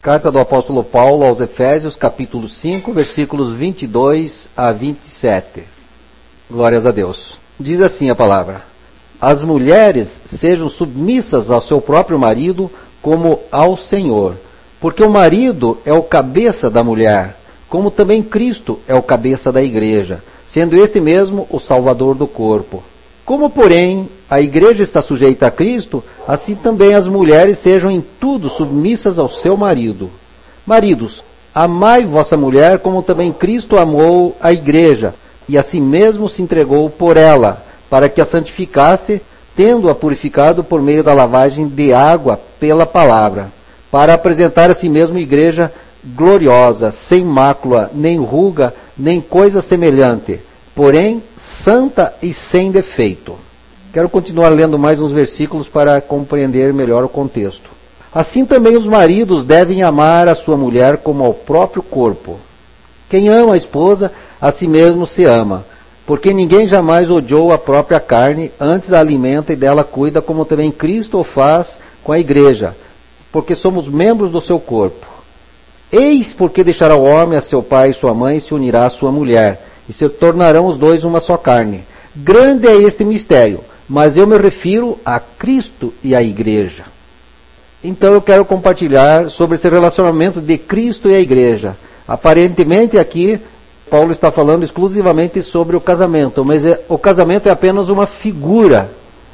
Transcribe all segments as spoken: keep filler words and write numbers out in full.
Carta do apóstolo Paulo aos Efésios, capítulo cinco, versículos vinte e dois a vinte e sete. Glórias a Deus. Diz assim a palavra: as mulheres sejam submissas ao seu próprio marido como ao Senhor, porque o marido é o cabeça da mulher, como também Cristo é o cabeça da igreja, sendo este mesmo o Salvador do corpo. Como, porém, a igreja está sujeita a Cristo, assim também as mulheres sejam em tudo submissas ao seu marido. Maridos, amai vossa mulher como também Cristo amou a igreja, e a si mesmo se entregou por ela, para que a santificasse, tendo-a purificado por meio da lavagem de água pela palavra, para apresentar a si mesmo igreja gloriosa, sem mácula, nem ruga, nem coisa semelhante, porém santa e sem defeito. Quero continuar lendo mais uns versículos para compreender melhor o contexto. Assim também os maridos devem amar a sua mulher como ao próprio corpo. Quem ama a esposa, a si mesmo se ama, porque ninguém jamais odiou a própria carne, antes a alimenta e dela cuida, como também Cristo o faz com a igreja, porque somos membros do seu corpo. Eis porque deixará o homem a seu pai e sua mãe, e se unirá à sua mulher, e se tornarão os dois uma só carne. Grande é este mistério, mas eu me refiro a Cristo e à igreja. Então eu quero compartilhar sobre esse relacionamento de Cristo e a igreja. Aparentemente aqui, Paulo está falando exclusivamente sobre o casamento, mas é, o casamento é apenas uma figura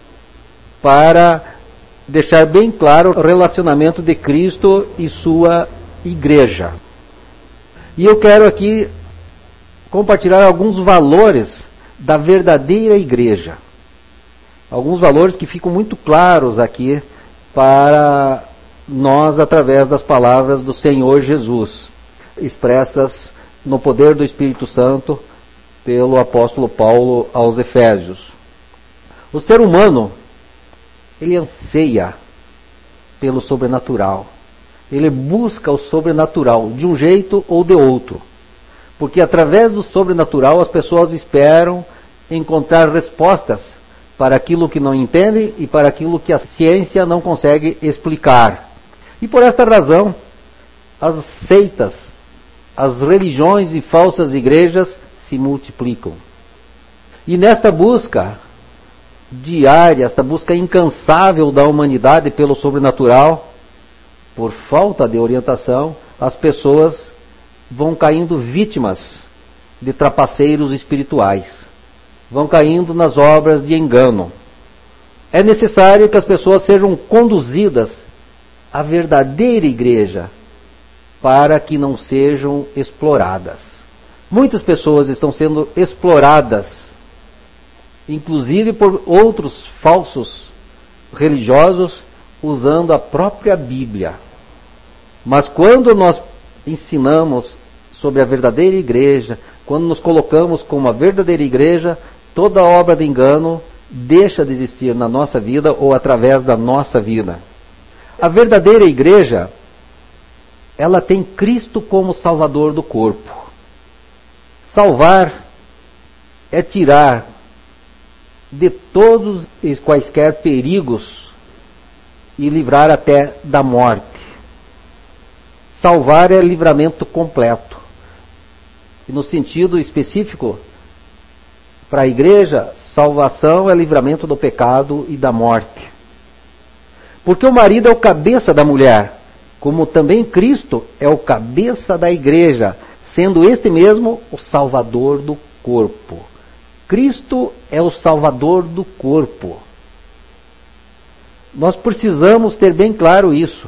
para deixar bem claro o relacionamento de Cristo e sua igreja. E eu quero aqui compartilhar alguns valores da verdadeira igreja. Alguns valores que ficam muito claros aqui para nós através das palavras do Senhor Jesus, expressas no poder do Espírito Santo pelo apóstolo Paulo aos Efésios. O ser humano, ele anseia pelo sobrenatural. Ele busca o sobrenatural de um jeito ou de outro. Porque através do sobrenatural as pessoas esperam encontrar respostas para aquilo que não entendem e para aquilo que a ciência não consegue explicar. E por esta razão, as seitas, as religiões e falsas igrejas se multiplicam. E nesta busca diária, esta busca incansável da humanidade pelo sobrenatural, por falta de orientação, as pessoas vão caindo vítimas de trapaceiros espirituais. Vão caindo nas obras de engano. É necessário que as pessoas sejam conduzidas à verdadeira igreja para que não sejam exploradas. Muitas pessoas estão sendo exploradas, inclusive por outros falsos religiosos, usando a própria Bíblia. Mas quando nós ensinamos sobre a verdadeira igreja, quando nos colocamos como a verdadeira igreja, toda obra de engano deixa de existir na nossa vida ou através da nossa vida. A verdadeira igreja, ela tem Cristo como Salvador do corpo. Salvar é tirar de todos os quaisquer perigos e livrar até da morte. Salvar é livramento completo. E no sentido específico, para a igreja, salvação é livramento do pecado e da morte. Porque o marido é o cabeça da mulher, como também Cristo é o cabeça da igreja, sendo este mesmo o Salvador do corpo. Cristo é o Salvador do corpo. Nós precisamos ter bem claro isso.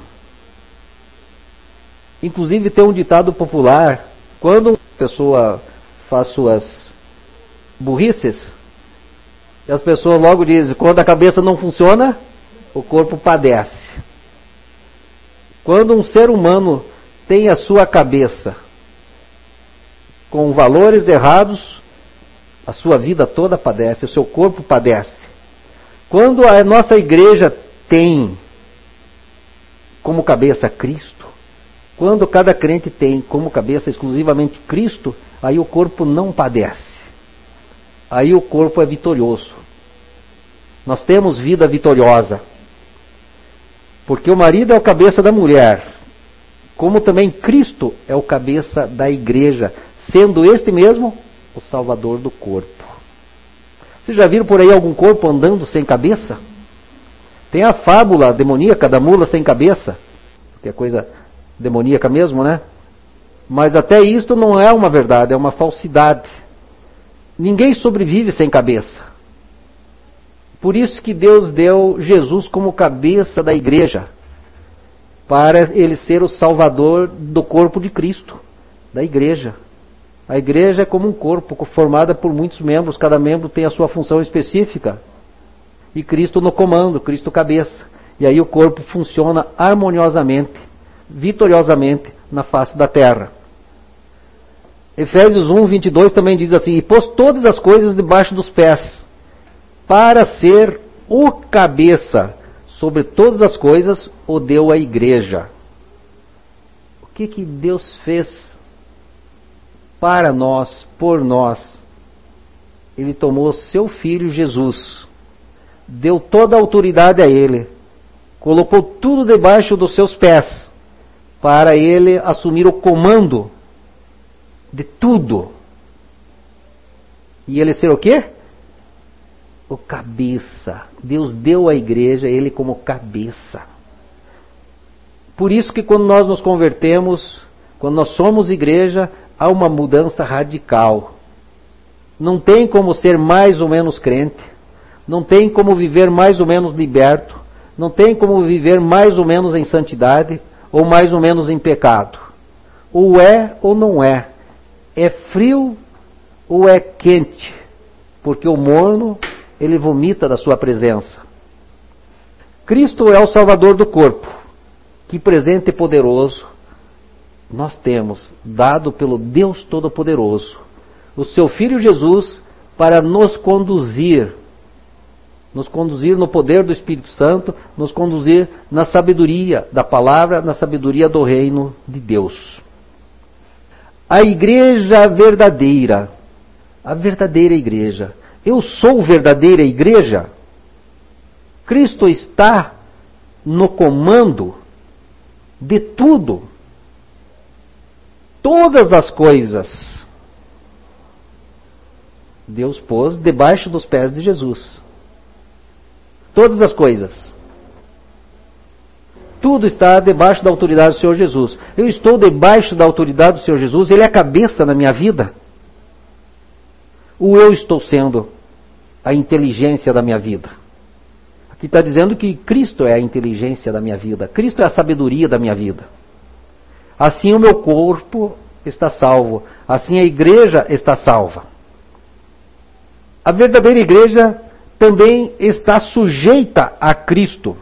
Inclusive tem um ditado popular, quando uma pessoa faz suas burrices, e as pessoas logo dizem, quando a cabeça não funciona, o corpo padece. Quando um ser humano tem a sua cabeça com valores errados, a sua vida toda padece, o seu corpo padece. Quando a nossa igreja tem como cabeça Cristo, quando cada crente tem como cabeça exclusivamente Cristo, aí o corpo não padece. Aí o corpo é vitorioso. Nós temos vida vitoriosa. Porque o marido é o cabeça da mulher. como também Cristo é o cabeça da igreja, sendo este mesmo o salvador do corpo. Vocês já viram por aí algum corpo andando sem cabeça? Tem a fábula demoníaca da mula sem cabeça, que é coisa demoníaca mesmo, né? Mas até isto não é uma verdade, é uma falsidade. Ninguém sobrevive sem cabeça. Por isso que Deus deu Jesus como cabeça da igreja, para ele ser o salvador do corpo de Cristo, da igreja. A igreja é como um corpo formada por muitos membros, cada membro tem a sua função específica. E Cristo no comando, Cristo cabeça. E aí o corpo funciona harmoniosamente, vitoriosamente na face da terra. Efésios um, vinte e dois também diz assim: e pôs todas as coisas debaixo dos pés, para ser o cabeça sobre todas as coisas, o deu à igreja. O que que Deus fez para nós, por nós? Ele tomou seu Filho Jesus, deu toda a autoridade a Ele, colocou tudo debaixo dos seus pés, para Ele assumir o comando de tudo. E Ele ser o quê? O cabeça. Deus deu à igreja Ele como cabeça. Por isso que quando nós nos convertemos, quando nós somos igreja, há uma mudança radical. Não tem como ser mais ou menos crente, não tem como viver mais ou menos liberto, não tem como viver mais ou menos em santidade, ou mais ou menos em pecado. Ou é ou não é. É frio ou é quente, porque o morno, ele vomita da sua presença. Cristo é o Salvador do corpo. Que presente poderoso nós temos, dado pelo Deus Todo-Poderoso, o seu Filho Jesus, para nos conduzir, nos conduzir no poder do Espírito Santo, nos conduzir na sabedoria da palavra, na sabedoria do reino de Deus. A igreja verdadeira, a verdadeira igreja. Eu sou verdadeira igreja? Cristo está no comando de tudo. Todas as coisas Deus pôs debaixo dos pés de Jesus. Todas as coisas. Tudo está debaixo da autoridade do Senhor Jesus. Eu estou debaixo da autoridade do Senhor Jesus. Ele é a cabeça na minha vida. Ou eu estou sendo a inteligência da minha vida? Aqui está dizendo que Cristo é a inteligência da minha vida. Cristo é a sabedoria da minha vida. Assim o meu corpo está salvo. Assim a igreja está salva. A verdadeira igreja também está sujeita a Cristo.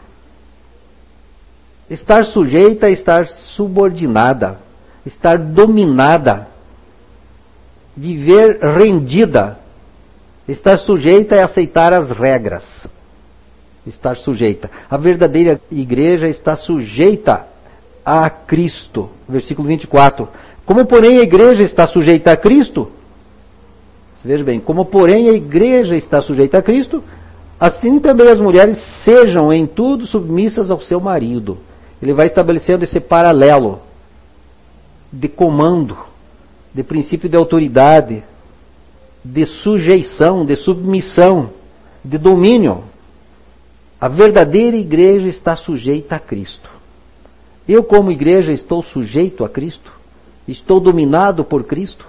Estar sujeita é estar subordinada, estar dominada, viver rendida. Estar sujeita é aceitar as regras. Estar sujeita. A verdadeira igreja está sujeita a Cristo. Versículo vinte e quatro. Como, porém, a igreja está sujeita a Cristo, veja bem, como, porém, a igreja está sujeita a Cristo, assim também as mulheres sejam em tudo submissas ao seu marido. Ele vai estabelecendo esse paralelo de comando, de princípio de autoridade, de sujeição, de submissão, de domínio. A verdadeira igreja está sujeita a Cristo. Eu, como igreja, estou sujeito a Cristo? Estou dominado por Cristo?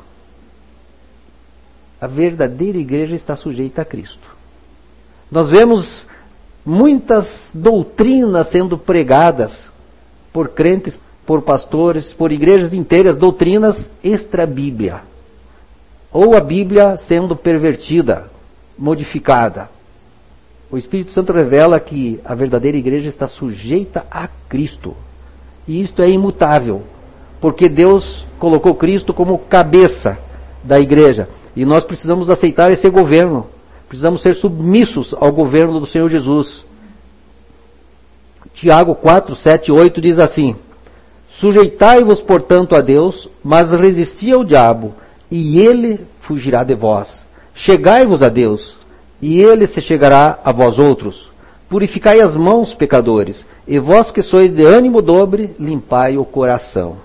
A verdadeira igreja está sujeita a Cristo. Nós vemos muitas doutrinas sendo pregadas por crentes, por pastores, por igrejas inteiras, doutrinas extra-bíblia. Ou a Bíblia sendo pervertida, modificada. O Espírito Santo revela que a verdadeira igreja está sujeita a Cristo. E isto é imutável, porque Deus colocou Cristo como cabeça da igreja. E nós precisamos aceitar esse governo. Precisamos ser submissos ao governo do Senhor Jesus. Tiago quatro, sete e oito diz assim: sujeitai-vos, portanto, a Deus, mas resisti ao diabo, e ele fugirá de vós. Chegai-vos a Deus, e ele se chegará a vós outros. Purificai as mãos, pecadores, e vós que sois de ânimo dobre, limpai o coração.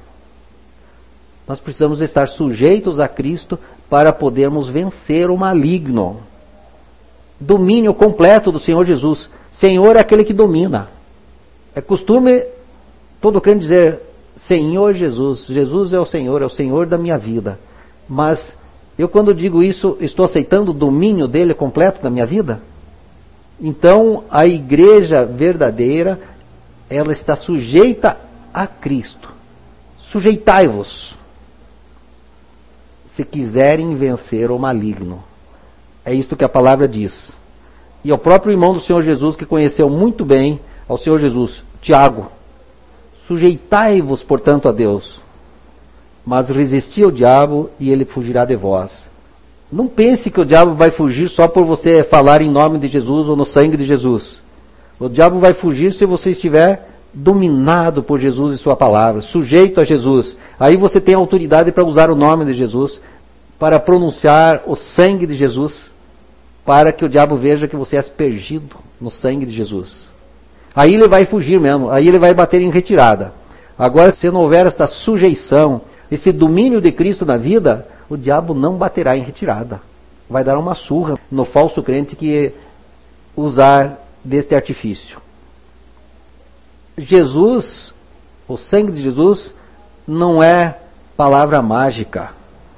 Nós precisamos estar sujeitos a Cristo para podermos vencer o maligno. Domínio completo do Senhor Jesus. Senhor é aquele que domina. É costume todo crente dizer, Senhor Jesus, Jesus é o Senhor, é o Senhor da minha vida. Mas eu quando digo isso, estou aceitando o domínio dele completo da minha vida? Então a igreja verdadeira, ela está sujeita a Cristo. Sujeitai-vos, se quiserem vencer o maligno. É isto que a palavra diz. E ao próprio irmão do Senhor Jesus, que conheceu muito bem ao Senhor Jesus, Tiago, sujeitai-vos, portanto, a Deus, mas resisti ao diabo e ele fugirá de vós. Não pense que o diabo vai fugir só por você falar em nome de Jesus ou no sangue de Jesus. O diabo vai fugir se você estiver dominado por Jesus e sua palavra, sujeito a Jesus. Aí você tem autoridade para usar o nome de Jesus, para pronunciar o sangue de Jesus, para que o diabo veja que você é aspergido no sangue de Jesus. Aí ele vai fugir mesmo, aí ele vai bater em retirada. Agora, se não houver esta sujeição, esse domínio de Cristo na vida, o diabo não baterá em retirada. Vai dar uma surra no falso crente que usar deste artifício. Jesus, o sangue de Jesus, não é palavra mágica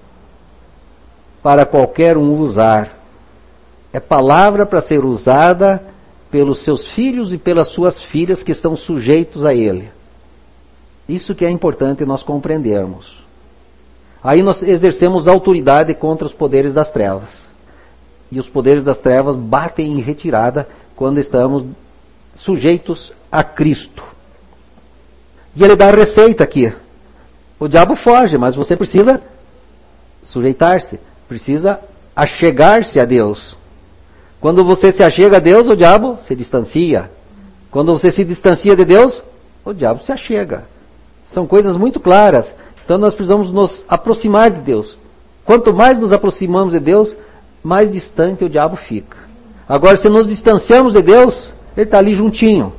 para qualquer um usar. É palavra para ser usada pelos seus filhos e pelas suas filhas que estão sujeitos a ele. Isso que é importante nós compreendermos. Aí nós exercemos autoridade contra os poderes das trevas. E os poderes das trevas batem em retirada quando estamos sujeitos a Cristo. E ele dá a receita aqui. O diabo foge, mas você precisa sujeitar-se, precisa achegar-se a Deus. Quando você se achega a Deus, o diabo se distancia. Quando você se distancia de Deus, o diabo se achega. São coisas muito claras. Então nós precisamos nos aproximar de Deus. Quanto mais nos aproximamos de Deus, mais distante o diabo fica. Agora, se nos distanciamos de Deus, ele está ali juntinho.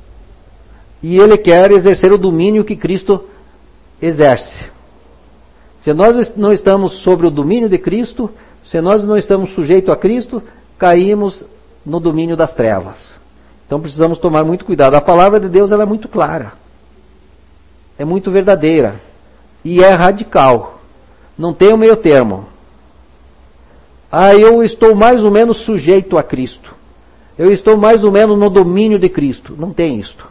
E ele quer exercer o domínio que Cristo exerce. Se nós não estamos sobre o domínio de Cristo, se nós não estamos sujeitos a Cristo, caímos no domínio das trevas. Então precisamos tomar muito cuidado. A palavra de Deus ela é muito clara. É muito verdadeira. E é radical. Não tem o meio termo. Ah, eu estou mais ou menos sujeito a Cristo. Eu estou mais ou menos no domínio de Cristo. Não tem isto.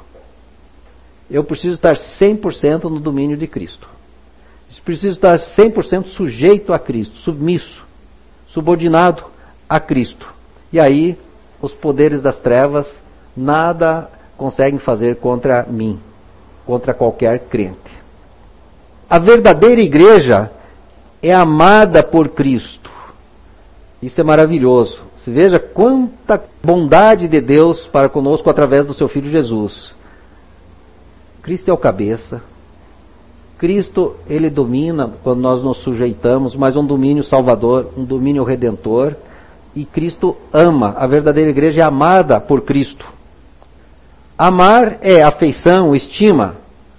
Eu preciso estar cem por cento no domínio de Cristo. Eu preciso estar cem por cento sujeito a Cristo, submisso, subordinado a Cristo. E aí, os poderes das trevas nada conseguem fazer contra mim, contra qualquer crente. A verdadeira igreja é amada por Cristo. Isso é maravilhoso. Você veja quanta bondade de Deus para conosco através do seu Filho Jesus. Cristo é o cabeça. Cristo, ele domina quando nós nos sujeitamos, mas um domínio salvador, um domínio redentor. E Cristo ama. A verdadeira igreja é amada por Cristo. Amar é afeição, estima.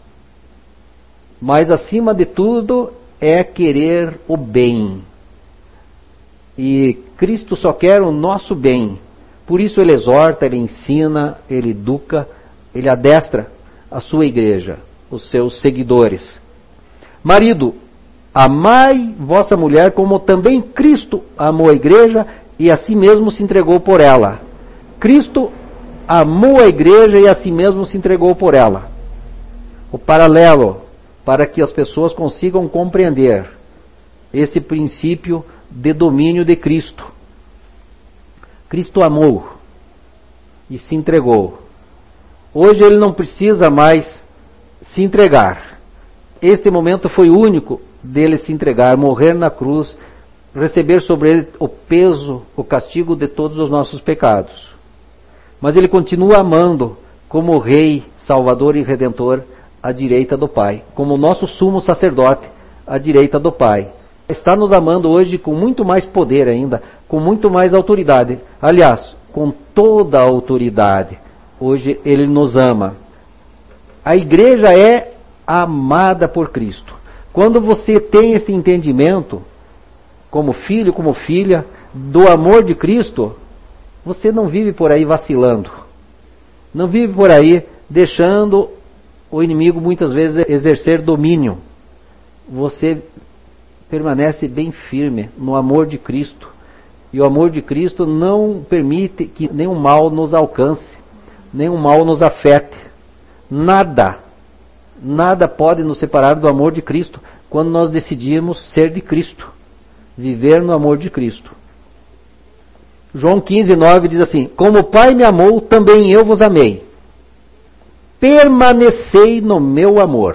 Mas acima de tudo é querer o bem. E Cristo só quer o nosso bem. Por isso ele exorta, ele ensina, ele educa, ele adestra a sua igreja, os seus seguidores. Marido, amai vossa mulher como também Cristo amou a igreja e a si mesmo se entregou por ela. Cristo amou a igreja e a si mesmo se entregou por ela. O paralelo, para que as pessoas consigam compreender esse princípio de domínio de Cristo. Cristo amou e se entregou. Hoje ele não precisa mais se entregar. Este momento foi único dele se entregar, morrer na cruz, receber sobre ele o peso, o castigo de todos os nossos pecados. Mas ele continua amando como Rei, Salvador e Redentor à direita do Pai, como o nosso sumo sacerdote à direita do Pai. Está nos amando hoje com muito mais poder ainda, com muito mais autoridade. Aliás, com toda a autoridade. Hoje ele nos ama. A igreja é amada por Cristo. Quando você tem esse entendimento, como filho, como filha, do amor de Cristo, você não vive por aí vacilando. Não vive por aí deixando o inimigo muitas vezes exercer domínio. Você permanece bem firme no amor de Cristo. E o amor de Cristo não permite que nenhum mal nos alcance, nenhum mal nos afete. Nada, nada pode nos separar do amor de Cristo quando nós decidimos ser de Cristo, viver no amor de Cristo. João quinze, nove diz assim: como o Pai me amou, também eu vos amei. Permanecei no meu amor.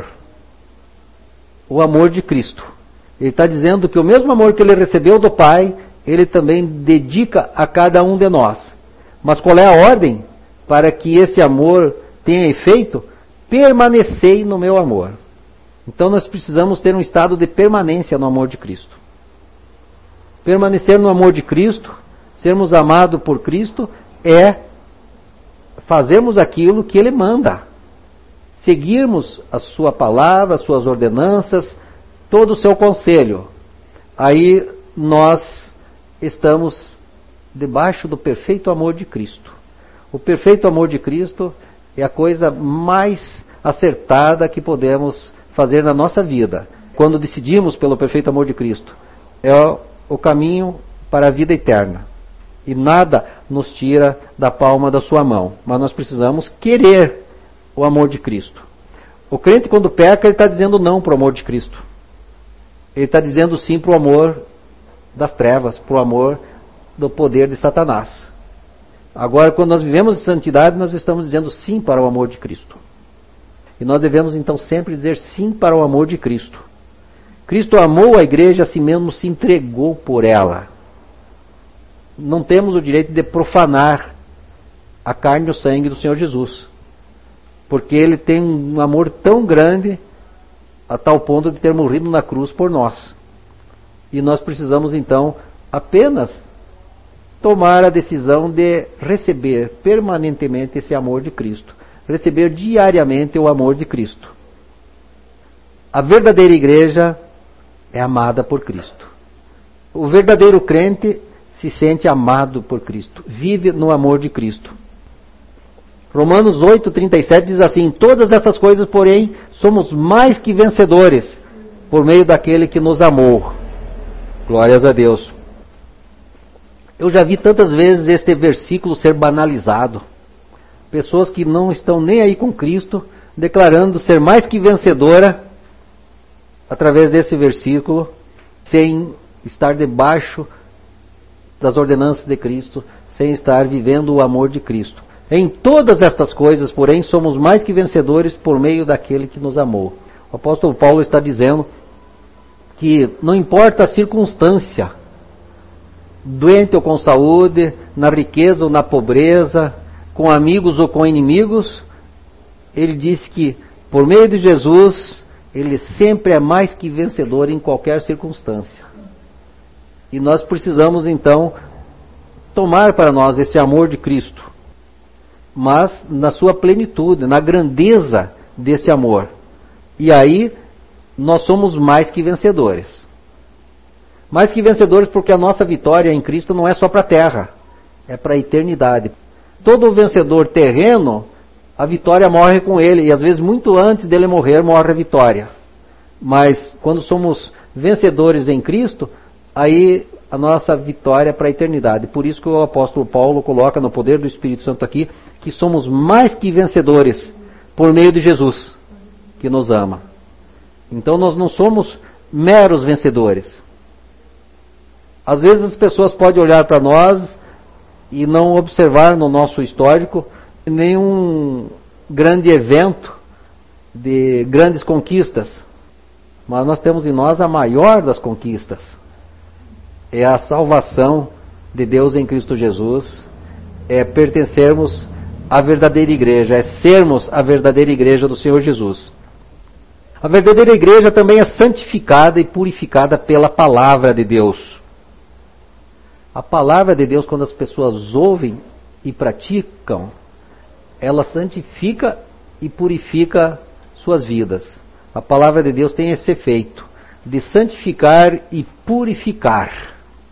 O amor de Cristo. Ele está dizendo que o mesmo amor que ele recebeu do Pai, ele também dedica a cada um de nós. Mas qual é a ordem para que esse amor tenha efeito? Permanecei no meu amor. Então nós precisamos ter um estado de permanência no amor de Cristo. Permanecer no amor de Cristo, sermos amados por Cristo, é fazermos aquilo que Ele manda. Seguirmos a sua palavra, as suas ordenanças, todo o seu conselho. Aí nós estamos debaixo do perfeito amor de Cristo. O perfeito amor de Cristo é a coisa mais acertada que podemos fazer na nossa vida. Quando decidimos pelo perfeito amor de Cristo, é o caminho para a vida eterna. E nada nos tira da palma da sua mão. Mas nós precisamos querer o amor de Cristo. O crente, quando peca, ele está dizendo não para o amor de Cristo. Ele está dizendo sim para o amor das trevas, para o amor do poder de Satanás. Agora, quando nós vivemos em santidade, nós estamos dizendo sim para o amor de Cristo. E nós devemos então sempre dizer sim para o amor de Cristo. Cristo amou a igreja, assim mesmo se entregou por ela. Não temos o direito de profanar a carne e o sangue do Senhor Jesus. Porque Ele tem um amor tão grande, a tal ponto de ter morrido na cruz por nós. E nós precisamos então apenas tomar a decisão de receber permanentemente esse amor de Cristo. Receber diariamente o amor de Cristo. A verdadeira igreja é amada por Cristo. O verdadeiro crente se sente amado por Cristo. Vive no amor de Cristo. Romanos oito, trinta e sete diz assim: todas essas coisas, porém, somos mais que vencedores por meio daquele que nos amou. Glórias a Deus. Eu já vi tantas vezes este versículo ser banalizado. Pessoas que não estão nem aí com Cristo, declarando ser mais que vencedora através desse versículo, sem estar debaixo das ordenanças de Cristo, sem estar vivendo o amor de Cristo. Em todas estas coisas, porém, somos mais que vencedores por meio daquele que nos amou. O apóstolo Paulo está dizendo que não importa a circunstância, doente ou com saúde, na riqueza ou na pobreza, com amigos ou com inimigos, ele diz que por meio de Jesus, ele sempre é mais que vencedor em qualquer circunstância. E nós precisamos então tomar para nós esse amor de Cristo, mas na sua plenitude, na grandeza desse amor. E aí nós somos mais que vencedores. Mais que vencedores porque a nossa vitória em Cristo não é só para a terra, é para a eternidade. Todo vencedor terreno, a vitória morre com ele, e às vezes muito antes dele morrer, morre a vitória. Mas quando somos vencedores em Cristo, aí a nossa vitória é para a eternidade. Por isso que o apóstolo Paulo coloca no poder do Espírito Santo aqui, que somos mais que vencedores por meio de Jesus, que nos ama. Então nós não somos meros vencedores. Às vezes as pessoas podem olhar para nós e não observar no nosso histórico nenhum grande evento de grandes conquistas. Mas nós temos em nós a maior das conquistas. É a salvação de Deus em Cristo Jesus. É pertencermos à verdadeira igreja. É sermos a verdadeira igreja do Senhor Jesus. A verdadeira igreja também é santificada e purificada pela palavra de Deus. A palavra de Deus, quando as pessoas ouvem e praticam, ela santifica e purifica suas vidas. A palavra de Deus tem esse efeito. de santificar e purificar.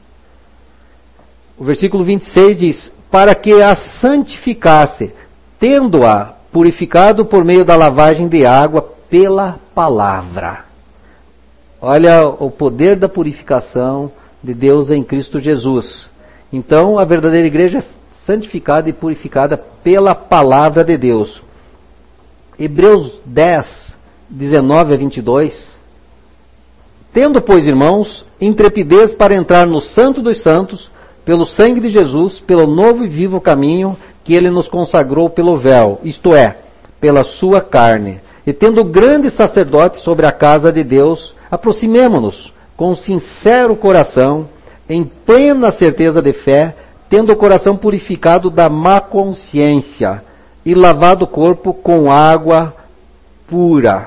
O versículo vinte e seis diz: para que a santificasse, tendo-a purificado por meio da lavagem de água pela palavra. Olha o poder da purificação de Deus em Cristo Jesus. Então, a verdadeira igreja é santificada e purificada pela palavra de Deus. Hebreus dez, dezenove a vinte e dois. Tendo, pois, irmãos, intrepidez para entrar no Santo dos Santos, pelo sangue de Jesus, pelo novo e vivo caminho que ele nos consagrou pelo véu, isto é, pela sua carne. E tendo grande sacerdote sobre a casa de Deus, aproximemo-nos com sincero coração, em plena certeza de fé, tendo o coração purificado da má consciência e lavado o corpo com água pura.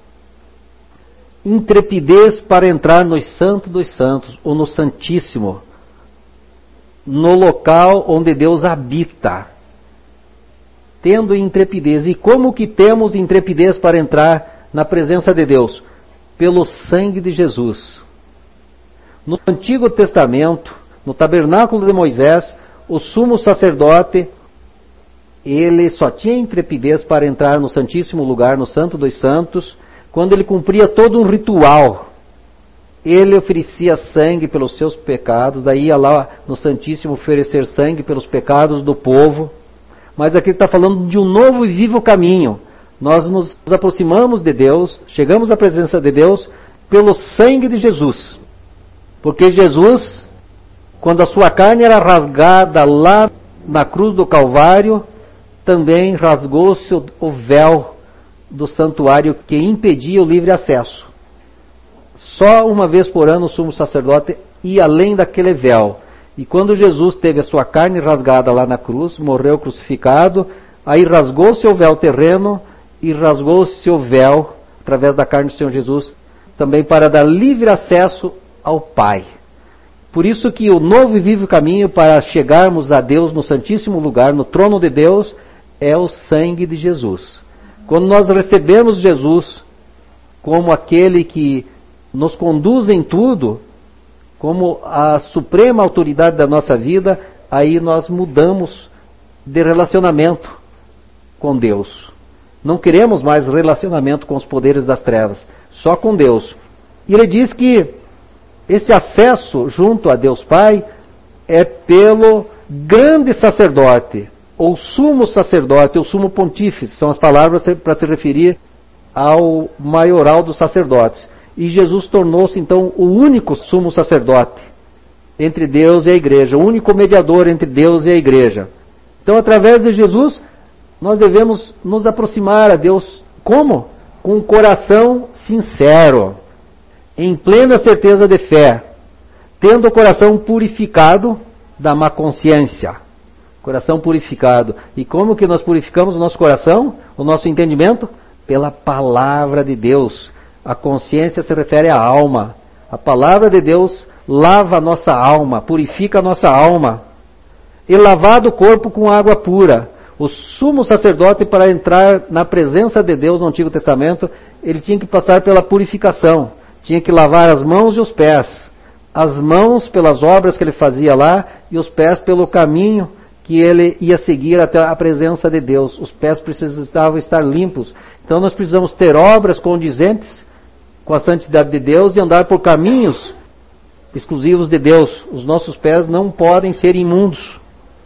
Intrepidez para entrar no Santo dos Santos, ou no Santíssimo, no local onde Deus habita. Tendo intrepidez. E como que temos intrepidez para entrar na presença de Deus? Pelo sangue de Jesus. No Antigo Testamento, no tabernáculo de Moisés, o sumo sacerdote, ele só tinha intrepidez para entrar no Santíssimo Lugar, no Santo dos Santos, quando ele cumpria todo um ritual. Ele oferecia sangue pelos seus pecados, daí ia lá no Santíssimo oferecer sangue pelos pecados do povo. Mas aqui está falando de um novo e vivo caminho. Nós nos aproximamos de Deus, chegamos à presença de Deus pelo sangue de Jesus. Porque Jesus, quando a sua carne era rasgada lá na cruz do Calvário, também rasgou-se o véu do santuário que impedia o livre acesso. Só uma vez por ano o sumo sacerdote ia além daquele véu. E quando Jesus teve a sua carne rasgada lá na cruz, morreu crucificado, aí rasgou-se o véu terreno e rasgou-se o véu, através da carne do Senhor Jesus, também para dar livre acesso ao Pai. Por isso que o novo e vivo caminho para chegarmos a Deus no Santíssimo Lugar, no trono de Deus, é o sangue de Jesus. Quando nós recebemos Jesus como aquele que nos conduz em tudo, como a suprema autoridade da nossa vida, aí nós mudamos de relacionamento com Deus. Não queremos mais relacionamento com os poderes das trevas, só com Deus. E ele diz que esse acesso junto a Deus Pai é pelo grande sacerdote, ou sumo sacerdote, ou sumo pontífice, são as palavras para se referir ao maioral dos sacerdotes. E Jesus tornou-se então o único sumo sacerdote entre Deus e a igreja, o único mediador entre Deus e a igreja. Então, através de Jesus, nós devemos nos aproximar a Deus. Como? Com um coração sincero, em plena certeza de fé, tendo o coração purificado da má consciência. Coração purificado. E como que nós purificamos o nosso coração, o nosso entendimento? Pela palavra de Deus. A consciência se refere à alma. A palavra de Deus lava a nossa alma, purifica a nossa alma. E lavado o corpo com água pura. O sumo sacerdote, para entrar na presença de Deus no Antigo Testamento, ele tinha que passar pela purificação. Tinha que lavar as mãos e os pés. As mãos pelas obras que ele fazia lá e os pés pelo caminho que ele ia seguir até a presença de Deus. Os pés precisavam estar limpos. Então nós precisamos ter obras condizentes com a santidade de Deus e andar por caminhos exclusivos de Deus. Os nossos pés não podem ser imundos.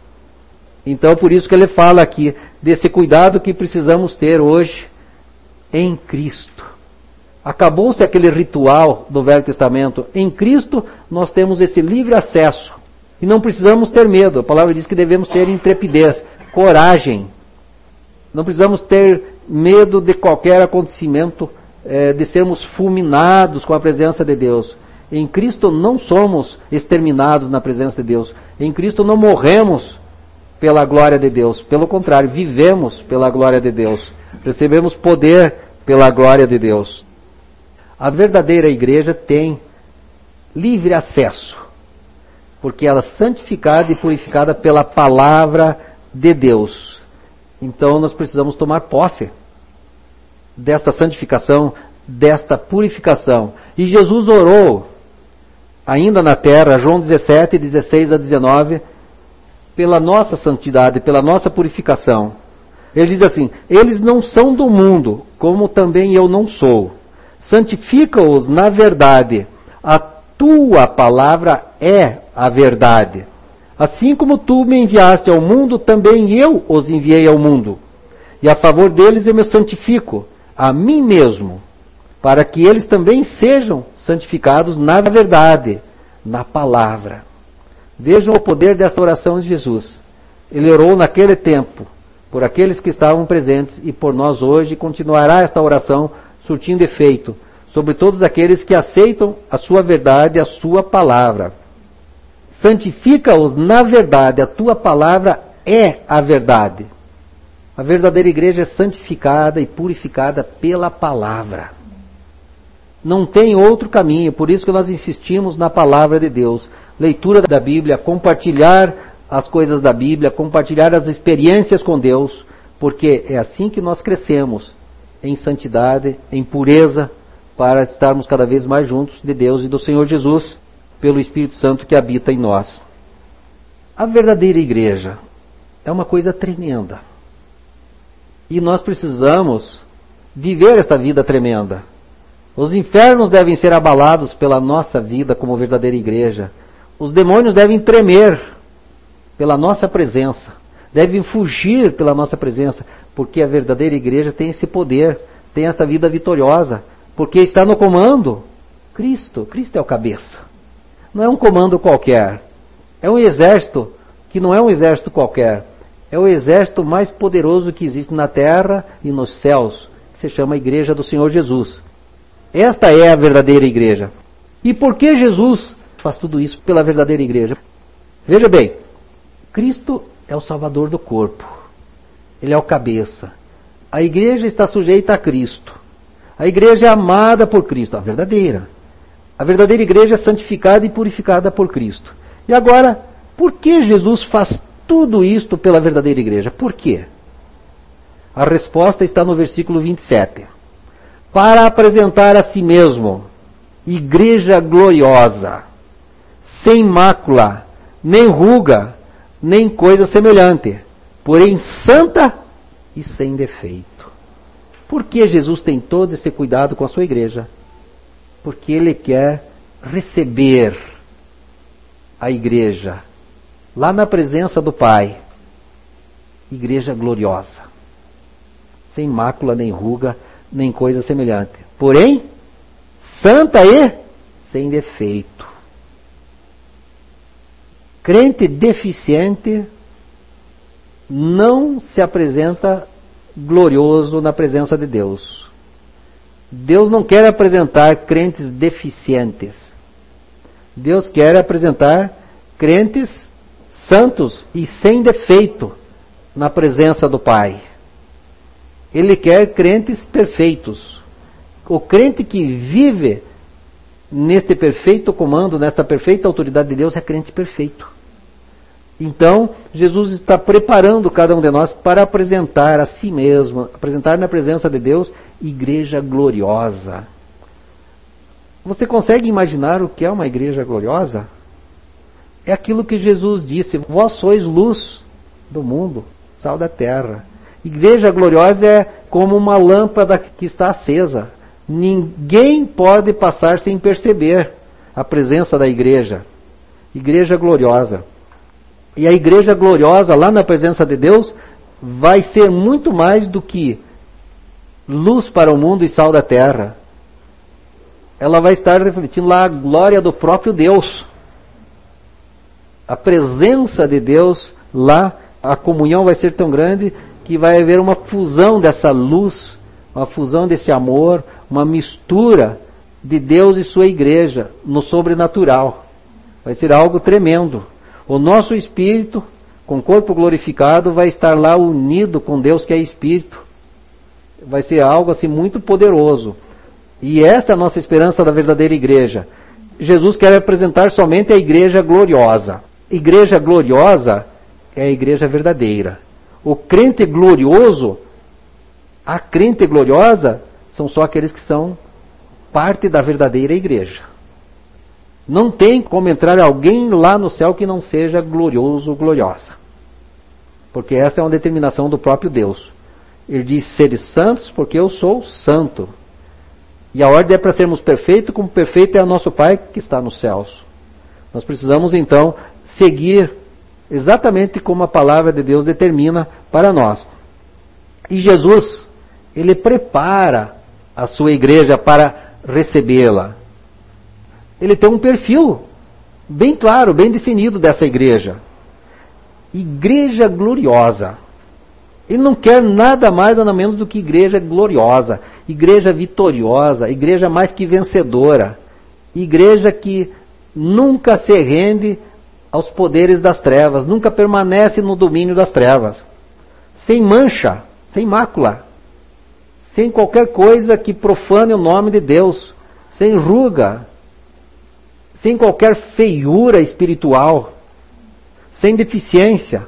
Então por isso que ele fala aqui desse cuidado que precisamos ter hoje em Cristo. Acabou-se aquele ritual do Velho Testamento. Em Cristo nós temos esse livre acesso. E não precisamos ter medo. A palavra diz que devemos ter intrepidez, coragem. Não precisamos ter medo de qualquer acontecimento, é, de sermos fulminados com a presença de Deus. Em Cristo não somos exterminados na presença de Deus. Em Cristo não morremos pela glória de Deus. Pelo contrário, vivemos pela glória de Deus. Recebemos poder pela glória de Deus. A verdadeira igreja tem livre acesso, porque ela é santificada e purificada pela palavra de Deus. Então nós precisamos tomar posse desta santificação, desta purificação. E Jesus orou, ainda na terra, João dezessete, dezesseis a dezenove, pela nossa santidade, pela nossa purificação. Ele diz assim: eles não são do mundo, como também eu não sou. Santifica-os na verdade. A tua palavra é a verdade. Assim como tu me enviaste ao mundo, também eu os enviei ao mundo. E a favor deles eu me santifico, a mim mesmo, para que eles também sejam santificados na verdade, na palavra. Vejam o poder dessa oração de Jesus. Ele orou naquele tempo, por aqueles que estavam presentes, e por nós hoje, continuará esta oração surtindo efeito sobre todos aqueles que aceitam a sua verdade, a sua palavra. Santifica-os na verdade, a tua palavra é a verdade. A verdadeira igreja é santificada e purificada pela palavra. Não tem outro caminho, por isso que nós insistimos na palavra de Deus. Leitura da Bíblia, compartilhar as coisas da Bíblia, compartilhar as experiências com Deus, porque é assim que nós crescemos em santidade, em pureza, para estarmos cada vez mais juntos de Deus e do Senhor Jesus, pelo Espírito Santo que habita em nós. A verdadeira igreja é uma coisa tremenda. E nós precisamos viver esta vida tremenda. Os infernos devem ser abalados pela nossa vida como verdadeira igreja. Os demônios devem tremer pela nossa presença. Devem fugir pela nossa presença. Porque a verdadeira igreja tem esse poder, tem esta vida vitoriosa. Porque está no comando Cristo. Cristo é o cabeça. Não é um comando qualquer. É um exército que não é um exército qualquer. É o exército mais poderoso que existe na terra e nos céus, que se chama Igreja do Senhor Jesus. Esta é a verdadeira igreja. E por que Jesus faz tudo isso pela verdadeira igreja? Veja bem, Cristo é o Salvador do corpo. Ele é o cabeça. A igreja está sujeita a Cristo. A igreja é amada por Cristo, a verdadeira. A verdadeira igreja é santificada e purificada por Cristo. E agora, por que Jesus faz tudo isto pela verdadeira igreja? Por quê? A resposta está no versículo vinte e sete. Para apresentar a si mesmo igreja gloriosa, sem mácula, nem ruga, nem coisa semelhante, porém santa e sem defeito. Por que Jesus tem todo esse cuidado com a sua igreja? Porque Ele quer receber a igreja lá na presença do Pai. Igreja gloriosa, sem mácula, nem ruga, nem coisa semelhante. Porém, santa e sem defeito. Crente deficiente não se apresenta glorioso na presença de Deus. Deus não quer apresentar crentes deficientes. Deus quer apresentar crentes santos e sem defeito na presença do Pai. Ele quer crentes perfeitos. O crente que vive neste perfeito comando, nesta perfeita autoridade de Deus, é crente perfeito. Então, Jesus está preparando cada um de nós para apresentar a si mesmo, apresentar na presença de Deus, igreja gloriosa. Você consegue imaginar o que é uma igreja gloriosa? É aquilo que Jesus disse: vós sois luz do mundo, sal da terra. Igreja gloriosa é como uma lâmpada que está acesa. Ninguém pode passar sem perceber a presença da igreja. Igreja gloriosa. E a igreja gloriosa, lá na presença de Deus, vai ser muito mais do que luz para o mundo e sal da terra. Ela vai estar refletindo lá a glória do próprio Deus. A presença de Deus lá, a comunhão vai ser tão grande que vai haver uma fusão dessa luz, uma fusão desse amor, uma mistura de Deus e sua igreja no sobrenatural. Vai ser algo tremendo. O nosso espírito, com o corpo glorificado, vai estar lá unido com Deus que é espírito. Vai ser algo assim muito poderoso. E esta é a nossa esperança da verdadeira igreja. Jesus quer apresentar somente a igreja gloriosa. Igreja gloriosa é a igreja verdadeira. O crente glorioso, a crente gloriosa, são só aqueles que são parte da verdadeira igreja. Não tem como entrar alguém lá no céu que não seja glorioso ou gloriosa. Porque essa é uma determinação do próprio Deus. Ele diz, sede santos porque eu sou santo. E a ordem é para sermos perfeitos, como perfeito é o nosso Pai que está nos céus. Nós precisamos então seguir exatamente como a palavra de Deus determina para nós. E Jesus, Ele prepara a sua igreja para recebê-la. Ele tem um perfil bem claro, bem definido dessa igreja. Igreja gloriosa. Ele não quer nada mais, nada menos do que igreja gloriosa, igreja vitoriosa, igreja mais que vencedora, igreja que nunca se rende aos poderes das trevas, nunca permanece no domínio das trevas, sem mancha, sem mácula, sem qualquer coisa que profane o nome de Deus, sem ruga, sem qualquer feiura espiritual, sem deficiência.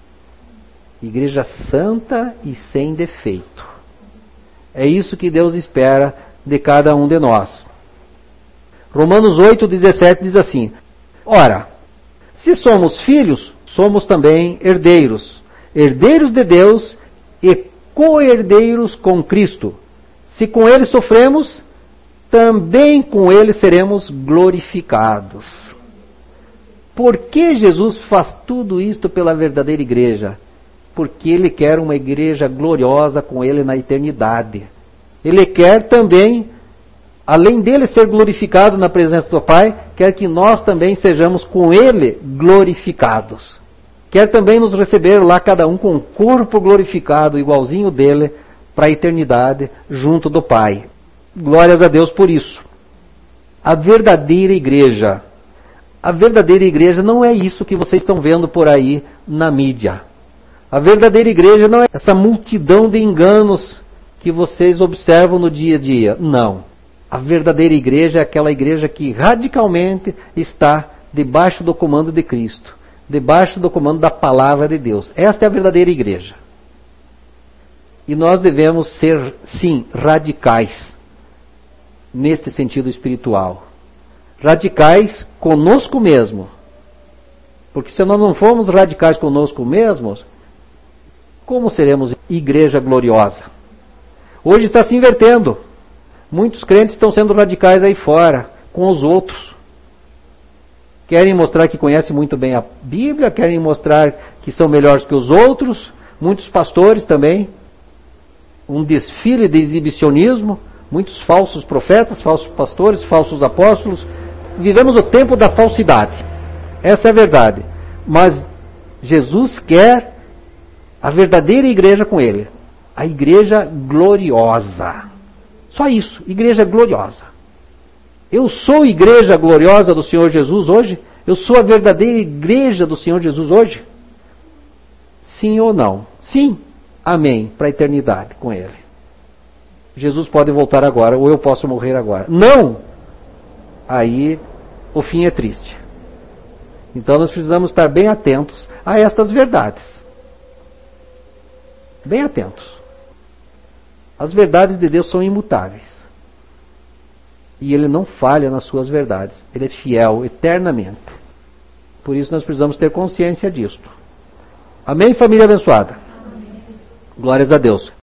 Igreja santa e sem defeito. É isso que Deus espera de cada um de nós. Romanos oito, dezessete diz assim: ora, se somos filhos, somos também herdeiros, herdeiros de Deus e co-herdeiros com Cristo. Se com Ele sofremos, também com Ele seremos glorificados. Por que Jesus faz tudo isto pela verdadeira igreja? Porque Ele quer uma igreja gloriosa com Ele na eternidade. Ele quer também, além dele ser glorificado na presença do Pai, quer que nós também sejamos com Ele glorificados. Quer também nos receber lá cada um com um corpo glorificado, igualzinho dele, para a eternidade, junto do Pai. Glórias a Deus por isso. A verdadeira igreja, a verdadeira igreja não é isso que vocês estão vendo por aí na mídia. A verdadeira igreja não é essa multidão de enganos que vocês observam no dia a dia. Não. A verdadeira igreja é aquela igreja que radicalmente está debaixo do comando de Cristo, debaixo do comando da palavra de Deus. Esta é a verdadeira igreja. E nós devemos ser, sim, radicais neste sentido espiritual. Radicais conosco mesmo. Porque se nós não formos radicais conosco mesmos, como seremos igreja gloriosa? Hoje está se invertendo. Muitos crentes estão sendo radicais aí fora, com os outros. Querem mostrar que conhecem muito bem a Bíblia, querem mostrar que são melhores que os outros. Muitos pastores também. Um desfile de exibicionismo. Muitos falsos profetas, falsos pastores, falsos apóstolos. Vivemos o tempo da falsidade. Essa é a verdade. Mas Jesus quer a verdadeira igreja com Ele. A igreja gloriosa. Só isso, igreja gloriosa. Eu sou igreja gloriosa do Senhor Jesus hoje? Eu sou a verdadeira igreja do Senhor Jesus hoje? Sim ou não? Sim. Amém. Para a eternidade com Ele. Jesus pode voltar agora, ou eu posso morrer agora. Não! Aí o fim é triste. Então nós precisamos estar bem atentos a estas verdades. Bem atentos. As verdades de Deus são imutáveis. E Ele não falha nas suas verdades. Ele é fiel eternamente. Por isso nós precisamos ter consciência disto. Amém, família abençoada? Amém. Glórias a Deus.